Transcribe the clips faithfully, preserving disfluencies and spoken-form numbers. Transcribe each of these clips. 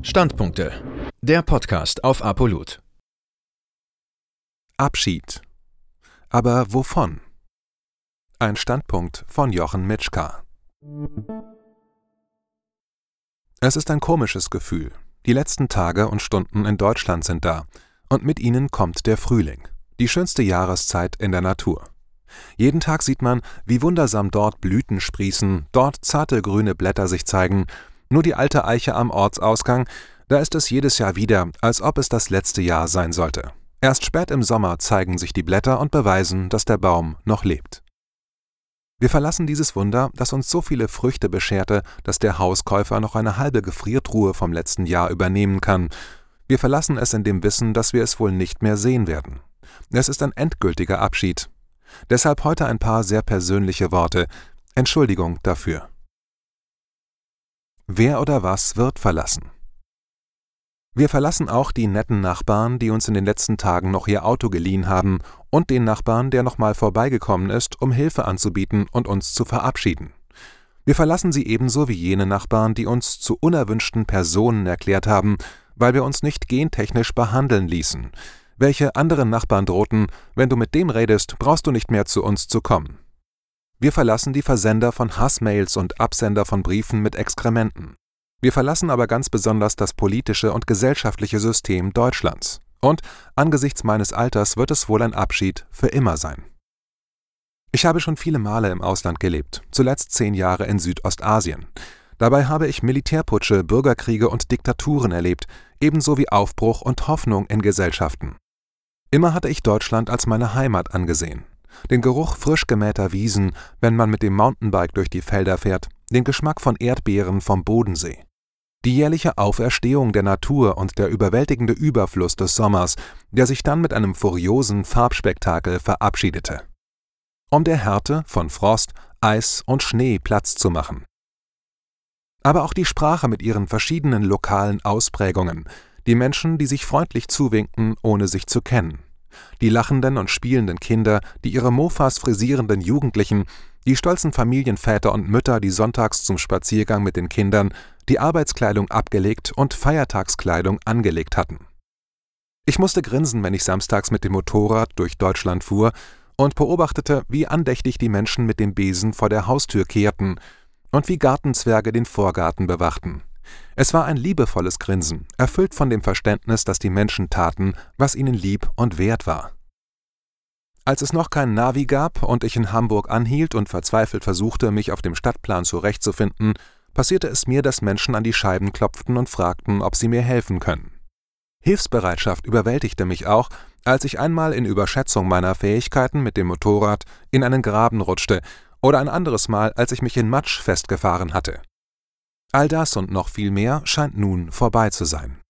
Standpunkte. Der Podcast auf Apolut. Abschied. Aber wovon? Ein Standpunkt von Jochen Mitschka. Es ist ein komisches Gefühl. Die letzten Tage und Stunden in Deutschland sind da. Und mit ihnen kommt der Frühling. Die schönste Jahreszeit in der Natur. Jeden Tag sieht man, wie wundersam dort Blüten sprießen, dort zarte grüne Blätter sich zeigen. Nur die alte Eiche am Ortsausgang, da ist es jedes Jahr wieder, als ob es das letzte Jahr sein sollte. Erst spät im Sommer zeigen sich die Blätter und beweisen, dass der Baum noch lebt. Wir verlassen dieses Wunder, das uns so viele Früchte bescherte, dass der Hauskäufer noch eine halbe Gefriertruhe vom letzten Jahr übernehmen kann. Wir verlassen es in dem Wissen, dass wir es wohl nicht mehr sehen werden. Es ist ein endgültiger Abschied. Deshalb heute ein paar sehr persönliche Worte. Entschuldigung dafür. Wer oder was wird verlassen? Wir verlassen auch die netten Nachbarn, die uns in den letzten Tagen noch ihr Auto geliehen haben, und den Nachbarn, der nochmal vorbeigekommen ist, um Hilfe anzubieten und uns zu verabschieden. Wir verlassen sie ebenso wie jene Nachbarn, die uns zu unerwünschten Personen erklärt haben, weil wir uns nicht gentechnisch behandeln ließen. Welche anderen Nachbarn drohten, wenn du mit dem redest, brauchst du nicht mehr zu uns zu kommen. Wir verlassen die Versender von Hassmails und Absender von Briefen mit Exkrementen. Wir verlassen aber ganz besonders das politische und gesellschaftliche System Deutschlands. Und angesichts meines Alters wird es wohl ein Abschied für immer sein. Ich habe schon viele Male im Ausland gelebt, zuletzt zehn Jahre in Südostasien. Dabei habe ich Militärputsche, Bürgerkriege und Diktaturen erlebt, ebenso wie Aufbruch und Hoffnung in Gesellschaften. Immer hatte ich Deutschland als meine Heimat angesehen. Den Geruch frisch gemähter Wiesen, wenn man mit dem Mountainbike durch die Felder fährt, den Geschmack von Erdbeeren vom Bodensee. Die jährliche Auferstehung der Natur und der überwältigende Überfluss des Sommers, der sich dann mit einem furiosen Farbspektakel verabschiedete. Um der Härte von Frost, Eis und Schnee Platz zu machen. Aber auch die Sprache mit ihren verschiedenen lokalen Ausprägungen, die Menschen, die sich freundlich zuwinken, ohne sich zu kennen. Die lachenden und spielenden Kinder, die ihre Mofas frisierenden Jugendlichen, die stolzen Familienväter und Mütter, die sonntags zum Spaziergang mit den Kindern die Arbeitskleidung abgelegt und Feiertagskleidung angelegt hatten. Ich musste grinsen, wenn ich samstags mit dem Motorrad durch Deutschland fuhr und beobachtete, wie andächtig die Menschen mit dem Besen vor der Haustür kehrten und wie Gartenzwerge den Vorgarten bewachten. Es war ein liebevolles Grinsen, erfüllt von dem Verständnis, dass die Menschen taten, was ihnen lieb und wert war. Als es noch kein Navi gab und ich in Hamburg anhielt und verzweifelt versuchte, mich auf dem Stadtplan zurechtzufinden, passierte es mir, dass Menschen an die Scheiben klopften und fragten, ob sie mir helfen können. Hilfsbereitschaft überwältigte mich auch, als ich einmal in Überschätzung meiner Fähigkeiten mit dem Motorrad in einen Graben rutschte oder ein anderes Mal, als ich mich in Matsch festgefahren hatte. All das und noch viel mehr scheint nun vorbei zu sein.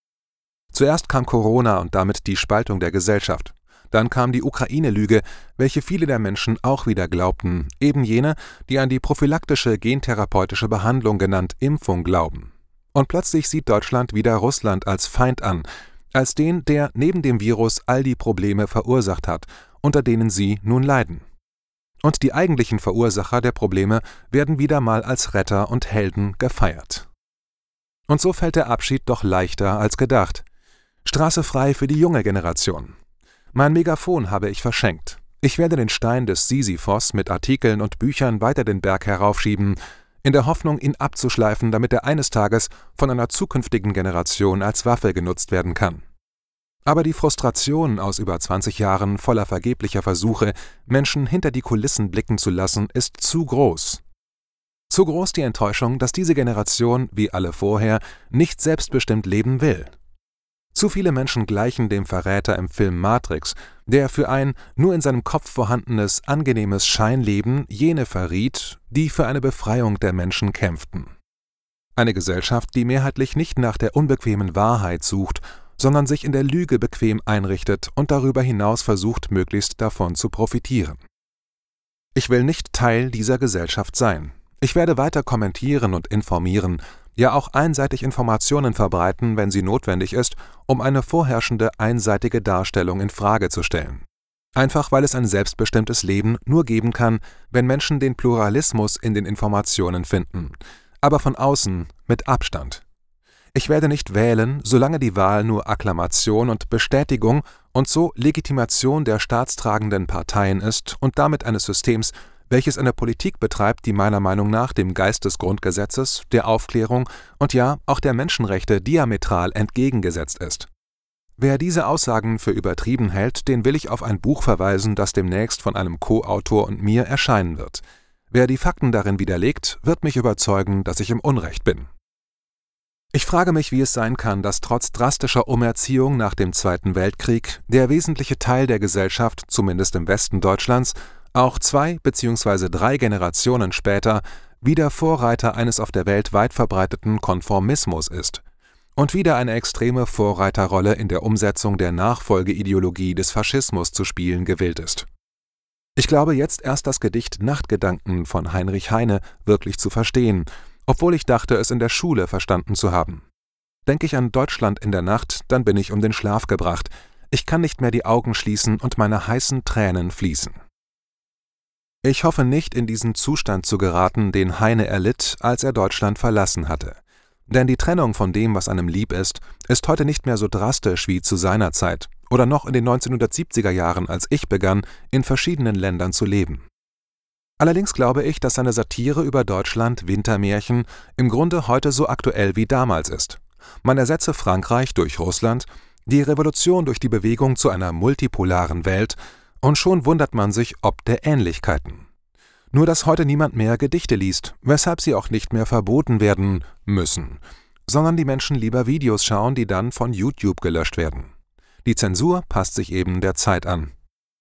Zuerst kam Corona und damit die Spaltung der Gesellschaft. Dann kam die Ukraine-Lüge, welche viele der Menschen auch wieder glaubten, eben jene, die an die prophylaktische gentherapeutische Behandlung genannt Impfung glauben. Und plötzlich sieht Deutschland wieder Russland als Feind an, als den, der neben dem Virus all die Probleme verursacht hat, unter denen sie nun leiden. Und die eigentlichen Verursacher der Probleme werden wieder mal als Retter und Helden gefeiert. Und so fällt der Abschied doch leichter als gedacht. Straße frei für die junge Generation. Mein Megafon habe ich verschenkt. Ich werde den Stein des Sisyphos mit Artikeln und Büchern weiter den Berg heraufschieben, in der Hoffnung, ihn abzuschleifen, damit er eines Tages von einer zukünftigen Generation als Waffe genutzt werden kann. Aber die Frustration aus über zwanzig Jahren voller vergeblicher Versuche, Menschen hinter die Kulissen blicken zu lassen, ist zu groß. Zu groß die Enttäuschung, dass diese Generation, wie alle vorher, nicht selbstbestimmt leben will. Zu viele Menschen gleichen dem Verräter im Film Matrix, der für ein nur in seinem Kopf vorhandenes, angenehmes Scheinleben jene verriet, die für eine Befreiung der Menschen kämpften. Eine Gesellschaft, die mehrheitlich nicht nach der unbequemen Wahrheit sucht, sondern sich in der Lüge bequem einrichtet und darüber hinaus versucht, möglichst davon zu profitieren. Ich will nicht Teil dieser Gesellschaft sein. Ich werde weiter kommentieren und informieren, ja auch einseitig Informationen verbreiten, wenn sie notwendig ist, um eine vorherrschende einseitige Darstellung in Frage zu stellen. Einfach weil es ein selbstbestimmtes Leben nur geben kann, wenn Menschen den Pluralismus in den Informationen finden, aber von außen mit Abstand. Ich werde nicht wählen, solange die Wahl nur Akklamation und Bestätigung und so Legitimation der staatstragenden Parteien ist und damit eines Systems, welches eine Politik betreibt, die meiner Meinung nach dem Geist des Grundgesetzes, der Aufklärung und ja auch der Menschenrechte diametral entgegengesetzt ist. Wer diese Aussagen für übertrieben hält, den will ich auf ein Buch verweisen, das demnächst von einem Co-Autor und mir erscheinen wird. Wer die Fakten darin widerlegt, wird mich überzeugen, dass ich im Unrecht bin. Ich frage mich, wie es sein kann, dass trotz drastischer Umerziehung nach dem Zweiten Weltkrieg der wesentliche Teil der Gesellschaft, zumindest im Westen Deutschlands, auch zwei bzw. drei Generationen später wieder Vorreiter eines auf der Welt weit verbreiteten Konformismus ist und wieder eine extreme Vorreiterrolle in der Umsetzung der Nachfolgeideologie des Faschismus zu spielen gewillt ist. Ich glaube jetzt erst das Gedicht Nachtgedanken von Heinrich Heine wirklich zu verstehen, obwohl ich dachte, es in der Schule verstanden zu haben. Denke ich an Deutschland in der Nacht, dann bin ich um den Schlaf gebracht. Ich kann nicht mehr die Augen schließen und meine heißen Tränen fließen. Ich hoffe nicht in diesen Zustand zu geraten, den Heine erlitt, als er Deutschland verlassen hatte. Denn die Trennung von dem, was einem lieb ist, ist heute nicht mehr so drastisch wie zu seiner Zeit oder noch in den neunzehnhundertsiebziger Jahren, als ich begann, in verschiedenen Ländern zu leben. Allerdings glaube ich, dass seine Satire über Deutschland Wintermärchen im Grunde heute so aktuell wie damals ist. Man ersetze Frankreich durch Russland, die Revolution durch die Bewegung zu einer multipolaren Welt und schon wundert man sich ob der Ähnlichkeiten. Nur dass heute niemand mehr Gedichte liest, weshalb sie auch nicht mehr verboten werden müssen, sondern die Menschen lieber Videos schauen, die dann von YouTube gelöscht werden. Die Zensur passt sich eben der Zeit an.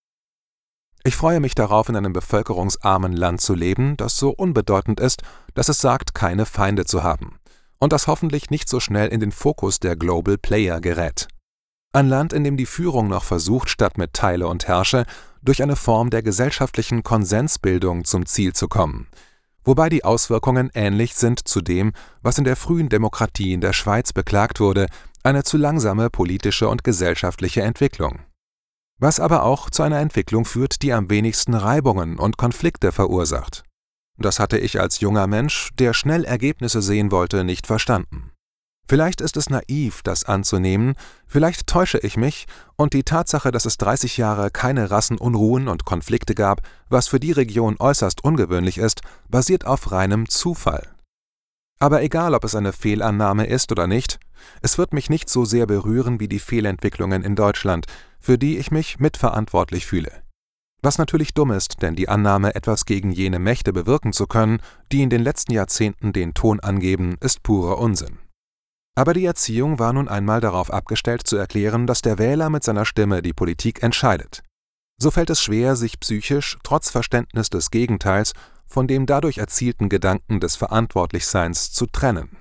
Ich freue mich darauf, in einem bevölkerungsarmen Land zu leben, das so unbedeutend ist, dass es sagt, keine Feinde zu haben und das hoffentlich nicht so schnell in den Fokus der Global Player gerät. Ein Land, in dem die Führung noch versucht, statt mit Teile und Herrsche, durch eine Form der gesellschaftlichen Konsensbildung zum Ziel zu kommen, wobei die Auswirkungen ähnlich sind zu dem, was in der frühen Demokratie in der Schweiz beklagt wurde, eine zu langsame politische und gesellschaftliche Entwicklung. Was aber auch zu einer Entwicklung führt, die am wenigsten Reibungen und Konflikte verursacht. Das hatte ich als junger Mensch, der schnell Ergebnisse sehen wollte, nicht verstanden. Vielleicht ist es naiv, das anzunehmen, vielleicht täusche ich mich und die Tatsache, dass es dreißig Jahre keine Rassenunruhen und Konflikte gab, was für die Region äußerst ungewöhnlich ist, basiert auf reinem Zufall. Aber egal, ob es eine Fehlannahme ist oder nicht, es wird mich nicht so sehr berühren wie die Fehlentwicklungen in Deutschland, für die ich mich mitverantwortlich fühle. Was natürlich dumm ist, denn die Annahme, etwas gegen jene Mächte bewirken zu können, die in den letzten Jahrzehnten den Ton angeben, ist purer Unsinn. Aber die Erziehung war nun einmal darauf abgestellt zu erklären, dass der Wähler mit seiner Stimme die Politik entscheidet. So fällt es schwer, sich psychisch, trotz Verständnis des Gegenteils, von dem dadurch erzielten Gedanken des Verantwortlichseins zu trennen.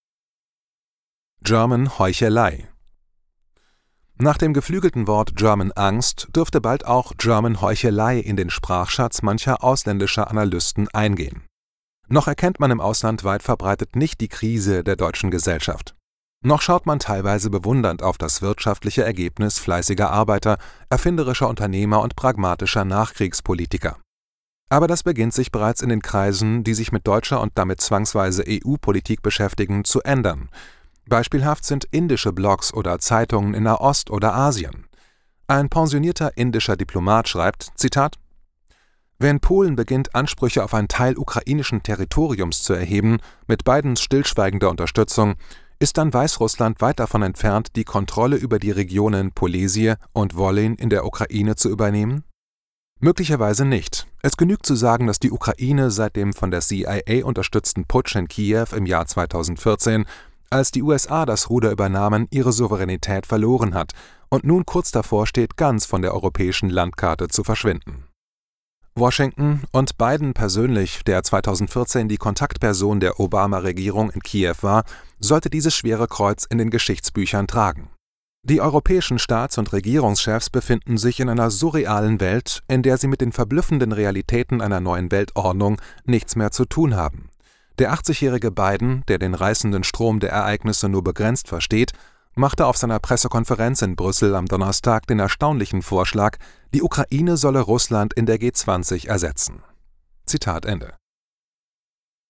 German Heuchelei. Nach dem geflügelten Wort German Angst dürfte bald auch German Heuchelei in den Sprachschatz mancher ausländischer Analysten eingehen. Noch erkennt man im Ausland weit verbreitet nicht die Krise der deutschen Gesellschaft. Noch schaut man teilweise bewundernd auf das wirtschaftliche Ergebnis fleißiger Arbeiter, erfinderischer Unternehmer und pragmatischer Nachkriegspolitiker. Aber das beginnt sich bereits in den Kreisen, die sich mit deutscher und damit zwangsweise E U-Politik beschäftigen, zu ändern. Beispielhaft sind indische Blogs oder Zeitungen in Nahost oder Asien. Ein pensionierter indischer Diplomat schreibt, Zitat, »Wenn Polen beginnt, Ansprüche auf einen Teil ukrainischen Territoriums zu erheben, mit Bidens stillschweigender Unterstützung, ist dann Weißrussland weit davon entfernt, die Kontrolle über die Regionen Polesie und Wolyn in der Ukraine zu übernehmen? Möglicherweise nicht. Es genügt zu sagen, dass die Ukraine seit dem von der C I A unterstützten Putsch in Kiew im Jahr zweitausendvierzehn, als die U S A das Ruder übernahmen, ihre Souveränität verloren hat und nun kurz davor steht, ganz von der europäischen Landkarte zu verschwinden. Washington und Biden persönlich, der zweitausendvierzehn die Kontaktperson der Obama-Regierung in Kiew war, sollte dieses schwere Kreuz in den Geschichtsbüchern tragen. Die europäischen Staats- und Regierungschefs befinden sich in einer surrealen Welt, in der sie mit den verblüffenden Realitäten einer neuen Weltordnung nichts mehr zu tun haben. Der achtzigjährige Biden, der den reißenden Strom der Ereignisse nur begrenzt versteht, machte auf seiner Pressekonferenz in Brüssel am Donnerstag den erstaunlichen Vorschlag, die Ukraine solle Russland in der G zwanzig ersetzen. Zitat Ende.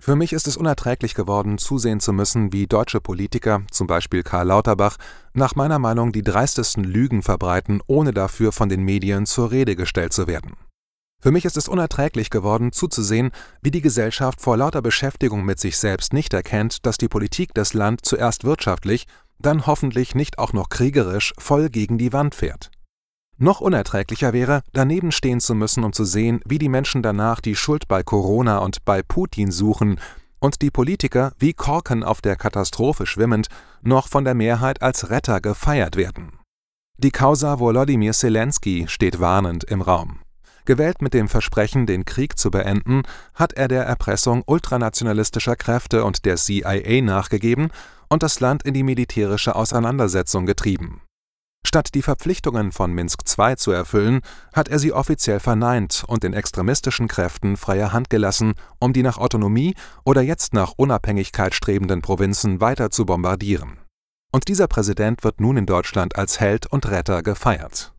Für mich ist es unerträglich geworden, zusehen zu müssen, wie deutsche Politiker, zum Beispiel Karl Lauterbach, nach meiner Meinung die dreistesten Lügen verbreiten, ohne dafür von den Medien zur Rede gestellt zu werden. Für mich ist es unerträglich geworden, zuzusehen, wie die Gesellschaft vor lauter Beschäftigung mit sich selbst nicht erkennt, dass die Politik das Land zuerst wirtschaftlich, dann hoffentlich nicht auch noch kriegerisch voll gegen die Wand fährt. Noch unerträglicher wäre, daneben stehen zu müssen, um zu sehen, wie die Menschen danach die Schuld bei Corona und bei Putin suchen und die Politiker, wie Korken auf der Katastrophe schwimmend, noch von der Mehrheit als Retter gefeiert werden. Die Causa Volodymyr Zelensky steht warnend im Raum. Gewählt mit dem Versprechen, den Krieg zu beenden, hat er der Erpressung ultranationalistischer Kräfte und der C I A nachgegeben und das Land in die militärische Auseinandersetzung getrieben. Statt die Verpflichtungen von Minsk zwei zu erfüllen, hat er sie offiziell verneint und den extremistischen Kräften freie Hand gelassen, um die nach Autonomie oder jetzt nach Unabhängigkeit strebenden Provinzen weiter zu bombardieren. Und dieser Präsident wird nun in Deutschland als Held und Retter gefeiert.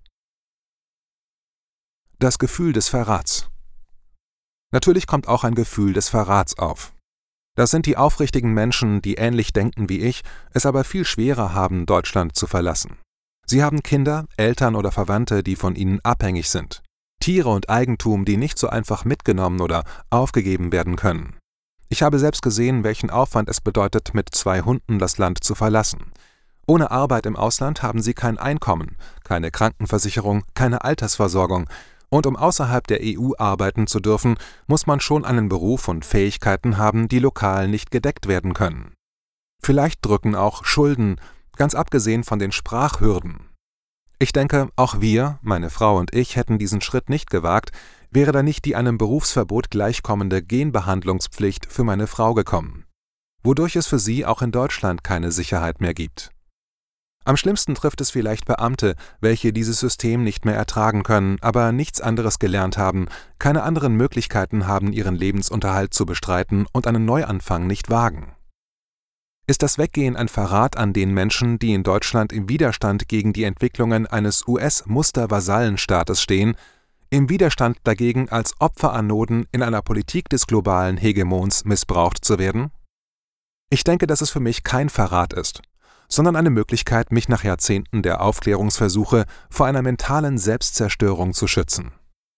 Das Gefühl des Verrats. Natürlich kommt auch ein Gefühl des Verrats auf. Das sind die aufrichtigen Menschen, die ähnlich denken wie ich, es aber viel schwerer haben, Deutschland zu verlassen. Sie haben Kinder, Eltern oder Verwandte, die von ihnen abhängig sind. Tiere und Eigentum, die nicht so einfach mitgenommen oder aufgegeben werden können. Ich habe selbst gesehen, welchen Aufwand es bedeutet, mit zwei Hunden das Land zu verlassen. Ohne Arbeit im Ausland haben sie kein Einkommen, keine Krankenversicherung, keine Altersversorgung. Und um außerhalb der E U arbeiten zu dürfen, muss man schon einen Beruf und Fähigkeiten haben, die lokal nicht gedeckt werden können. Vielleicht drücken auch Schulden, ganz abgesehen von den Sprachhürden. Ich denke, auch wir, meine Frau und ich, hätten diesen Schritt nicht gewagt, wäre da nicht die einem Berufsverbot gleichkommende Genbehandlungspflicht für meine Frau gekommen, wodurch es für sie auch in Deutschland keine Sicherheit mehr gibt. Am schlimmsten trifft es vielleicht Beamte, welche dieses System nicht mehr ertragen können, aber nichts anderes gelernt haben, keine anderen Möglichkeiten haben, ihren Lebensunterhalt zu bestreiten und einen Neuanfang nicht wagen. Ist das Weggehen ein Verrat an den Menschen, die in Deutschland im Widerstand gegen die Entwicklungen eines U S-Muster-Vasallenstaates stehen, im Widerstand dagegen als Opferanoden in einer Politik des globalen Hegemons missbraucht zu werden? Ich denke, dass es für mich kein Verrat ist, sondern eine Möglichkeit, mich nach Jahrzehnten der Aufklärungsversuche vor einer mentalen Selbstzerstörung zu schützen.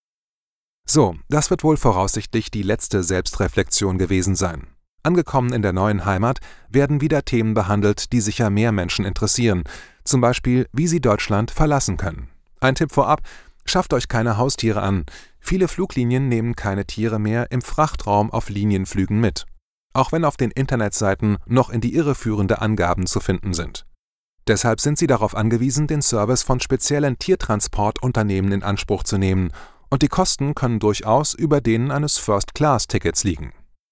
So, das wird wohl voraussichtlich die letzte Selbstreflexion gewesen sein. Angekommen in der neuen Heimat werden wieder Themen behandelt, die sicher mehr Menschen interessieren, zum Beispiel, wie sie Deutschland verlassen können. Ein Tipp vorab: Schafft euch keine Haustiere an. Viele Fluglinien nehmen keine Tiere mehr im Frachtraum auf Linienflügen mit, auch wenn auf den Internetseiten noch in die Irre führende Angaben zu finden sind. Deshalb sind sie darauf angewiesen, den Service von speziellen Tiertransportunternehmen in Anspruch zu nehmen, und die Kosten können durchaus über denen eines First-Class-Tickets liegen.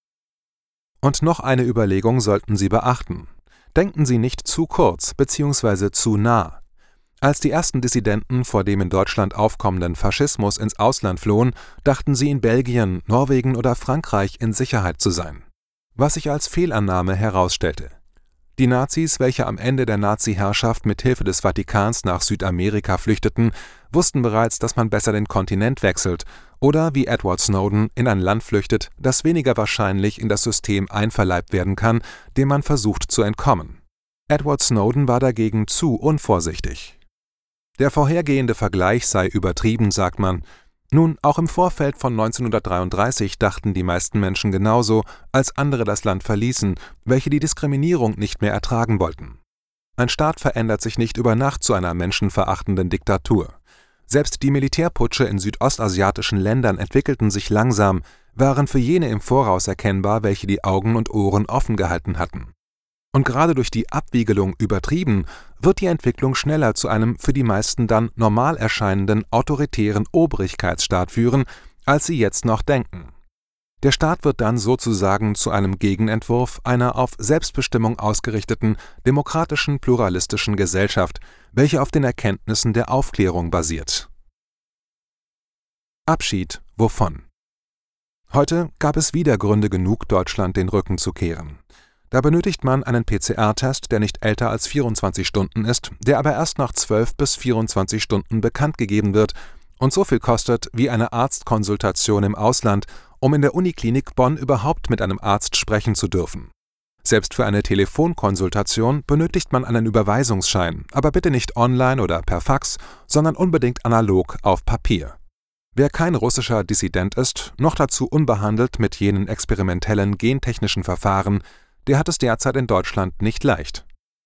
Und noch eine Überlegung sollten Sie beachten. Denken Sie nicht zu kurz bzw. zu nah. Als die ersten Dissidenten vor dem in Deutschland aufkommenden Faschismus ins Ausland flohen, dachten sie in Belgien, Norwegen oder Frankreich in Sicherheit zu sein, was sich als Fehlannahme herausstellte. Die Nazis, welche am Ende der Nazi-Herrschaft mit Hilfe des Vatikans nach Südamerika flüchteten, wussten bereits, dass man besser den Kontinent wechselt oder, wie Edward Snowden, in ein Land flüchtet, das weniger wahrscheinlich in das System einverleibt werden kann, dem man versucht zu entkommen. Edward Snowden war dagegen zu unvorsichtig. Der vorhergehende Vergleich sei übertrieben, sagt man. Nun, auch im Vorfeld von neunzehnhundertdreiunddreißig dachten die meisten Menschen genauso, als andere das Land verließen, welche die Diskriminierung nicht mehr ertragen wollten. Ein Staat verändert sich nicht über Nacht zu einer menschenverachtenden Diktatur. Selbst die Militärputsche in südostasiatischen Ländern entwickelten sich langsam, waren für jene im Voraus erkennbar, welche die Augen und Ohren offen gehalten hatten. Und gerade durch die Abwiegelung übertrieben, wird die Entwicklung schneller zu einem für die meisten dann normal erscheinenden autoritären Obrigkeitsstaat führen, als sie jetzt noch denken. Der Staat wird dann sozusagen zu einem Gegenentwurf einer auf Selbstbestimmung ausgerichteten, demokratischen, pluralistischen Gesellschaft, welche auf den Erkenntnissen der Aufklärung basiert. Abschied wovon? Heute gab es wieder Gründe genug, Deutschland den Rücken zu kehren. Da benötigt man einen P C R-Test, der nicht älter als vierundzwanzig Stunden ist, der aber erst nach zwölf bis vierundzwanzig Stunden bekannt gegeben wird und so viel kostet wie eine Arztkonsultation im Ausland um in der Uniklinik Bonn überhaupt mit einem Arzt sprechen zu dürfen. Selbst für eine Telefonkonsultation benötigt man einen Überweisungsschein, aber bitte nicht online oder per Fax, sondern unbedingt analog auf Papier. Wer kein russischer Dissident ist, noch dazu unbehandelt mit jenen experimentellen gentechnischen Verfahren, der hat es derzeit in Deutschland nicht leicht.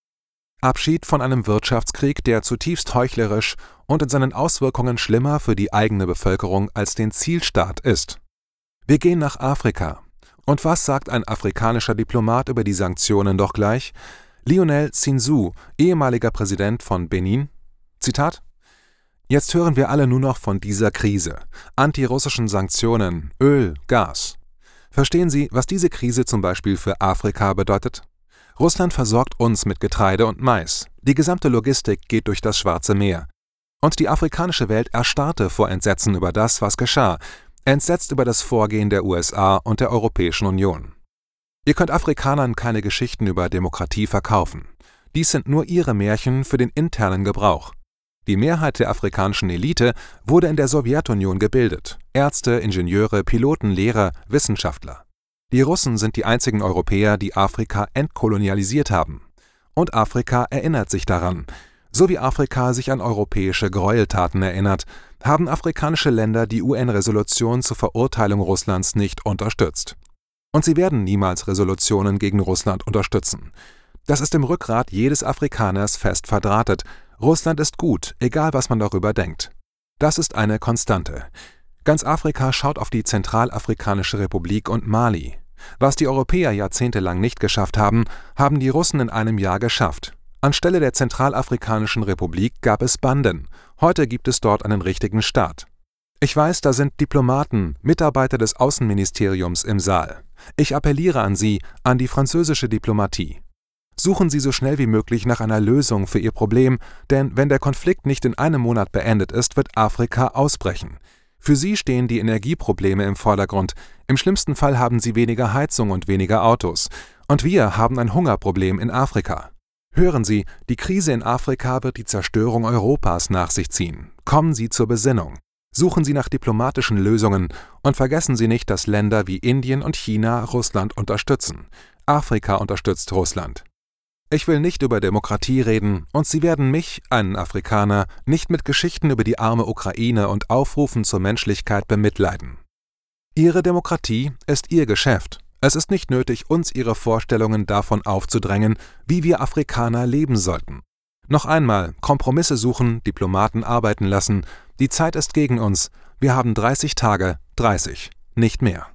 Abschied von einem Wirtschaftskrieg, der zutiefst heuchlerisch und in seinen Auswirkungen schlimmer für die eigene Bevölkerung als den Zielstaat ist. Wir gehen nach Afrika. Und was sagt ein afrikanischer Diplomat über die Sanktionen doch gleich? Lionel Zinsou, ehemaliger Präsident von Benin, Zitat: Jetzt hören wir alle nur noch von dieser Krise, antirussischen Sanktionen, Öl, Gas. Verstehen Sie, was diese Krise zum Beispiel für Afrika bedeutet? Russland versorgt uns mit Getreide und Mais. Die gesamte Logistik geht durch das Schwarze Meer. Und die afrikanische Welt erstarrte vor Entsetzen über das, was geschah, entsetzt über das Vorgehen der U S A und der Europäischen Union. Ihr könnt Afrikanern keine Geschichten über Demokratie verkaufen. Dies sind nur ihre Märchen für den internen Gebrauch. Die Mehrheit der afrikanischen Elite wurde in der Sowjetunion gebildet. Ärzte, Ingenieure, Piloten, Lehrer, Wissenschaftler. Die Russen sind die einzigen Europäer, die Afrika entkolonialisiert haben. Und Afrika erinnert sich daran. So wie Afrika sich an europäische Gräueltaten erinnert, haben afrikanische Länder die U N-Resolution zur Verurteilung Russlands nicht unterstützt. Und sie werden niemals Resolutionen gegen Russland unterstützen. Das ist im Rückgrat jedes Afrikaners fest verdrahtet. Russland ist gut, egal was man darüber denkt. Das ist eine Konstante. Ganz Afrika schaut auf die Zentralafrikanische Republik und Mali. Was die Europäer jahrzehntelang nicht geschafft haben, haben die Russen in einem Jahr geschafft. Anstelle der Zentralafrikanischen Republik gab es Banden. Heute gibt es dort einen richtigen Staat. Ich weiß, da sind Diplomaten, Mitarbeiter des Außenministeriums im Saal. Ich appelliere an Sie, an die französische Diplomatie. Suchen Sie so schnell wie möglich nach einer Lösung für Ihr Problem, denn wenn der Konflikt nicht in einem Monat beendet ist, wird Afrika ausbrechen. Für Sie stehen die Energieprobleme im Vordergrund. Im schlimmsten Fall haben Sie weniger Heizung und weniger Autos. Und wir haben ein Hungerproblem in Afrika. Hören Sie, die Krise in Afrika wird die Zerstörung Europas nach sich ziehen. Kommen Sie zur Besinnung. Suchen Sie nach diplomatischen Lösungen und vergessen Sie nicht, dass Länder wie Indien und China Russland unterstützen. Afrika unterstützt Russland. Ich will nicht über Demokratie reden, und Sie werden mich, einen Afrikaner, nicht mit Geschichten über die arme Ukraine und Aufrufen zur Menschlichkeit bemitleiden. Ihre Demokratie ist Ihr Geschäft. Es ist nicht nötig, uns Ihre Vorstellungen davon aufzudrängen, wie wir Afrikaner leben sollten. Noch einmal, Kompromisse suchen, Diplomaten arbeiten lassen. Die Zeit ist gegen uns. Wir haben dreißig Tage, dreißig, nicht mehr.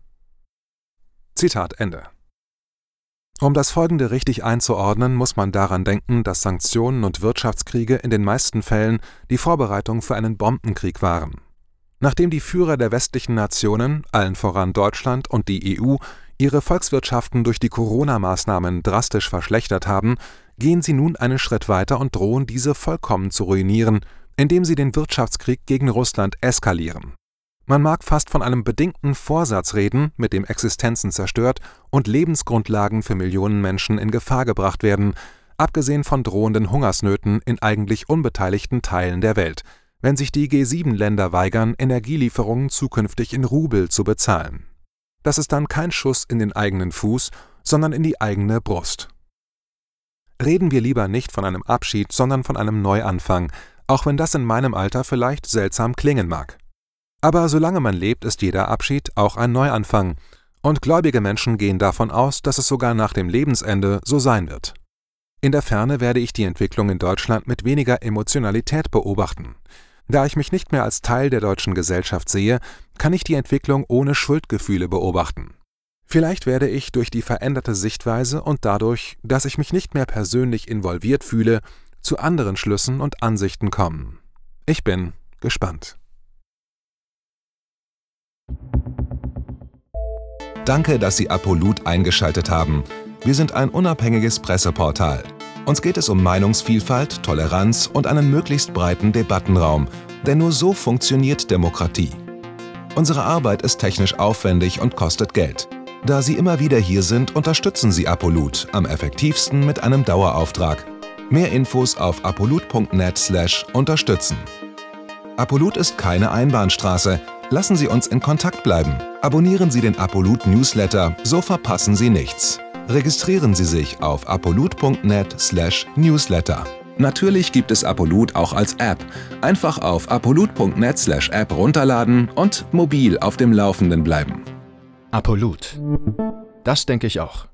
Zitat Ende. Um das Folgende richtig einzuordnen, muss man daran denken, dass Sanktionen und Wirtschaftskriege in den meisten Fällen die Vorbereitung für einen Bombenkrieg waren. Nachdem die Führer der westlichen Nationen, allen voran Deutschland und die E U, ihre Volkswirtschaften durch die Corona-Maßnahmen drastisch verschlechtert haben, gehen sie nun einen Schritt weiter und drohen, diese vollkommen zu ruinieren, indem sie den Wirtschaftskrieg gegen Russland eskalieren. Man mag fast von einem bedingten Vorsatz reden, mit dem Existenzen zerstört und Lebensgrundlagen für Millionen Menschen in Gefahr gebracht werden, abgesehen von drohenden Hungersnöten in eigentlich unbeteiligten Teilen der Welt, wenn sich die G sieben Länder weigern, Energielieferungen zukünftig in Rubel zu bezahlen. Das ist dann kein Schuss in den eigenen Fuß, sondern in die eigene Brust. Reden wir lieber nicht von einem Abschied, sondern von einem Neuanfang, auch wenn das in meinem Alter vielleicht seltsam klingen mag. Aber solange man lebt, ist jeder Abschied auch ein Neuanfang, und gläubige Menschen gehen davon aus, dass es sogar nach dem Lebensende so sein wird. In der Ferne werde ich die Entwicklung in Deutschland mit weniger Emotionalität beobachten. Da ich mich nicht mehr als Teil der deutschen Gesellschaft sehe, kann ich die Entwicklung ohne Schuldgefühle beobachten. Vielleicht werde ich durch die veränderte Sichtweise und dadurch, dass ich mich nicht mehr persönlich involviert fühle, zu anderen Schlüssen und Ansichten kommen. Ich bin gespannt. Danke, dass Sie Apolut eingeschaltet haben. Wir sind ein unabhängiges Presseportal. Uns geht es um Meinungsvielfalt, Toleranz und einen möglichst breiten Debattenraum, denn nur so funktioniert Demokratie. Unsere Arbeit ist technisch aufwendig und kostet Geld. Da Sie immer wieder hier sind, unterstützen Sie Apolut am effektivsten mit einem Dauerauftrag. Mehr Infos auf apolut punkt net slash unterstützen. Apolut ist keine Einbahnstraße. Lassen Sie uns in Kontakt bleiben. Abonnieren Sie den Apolut Newsletter, so verpassen Sie nichts. Registrieren Sie sich auf apolut punkt net slash newsletter. Natürlich gibt es Apolut auch als App. Einfach auf apolut punkt net slash app runterladen und mobil auf dem Laufenden bleiben. Apolut. Das denke ich auch.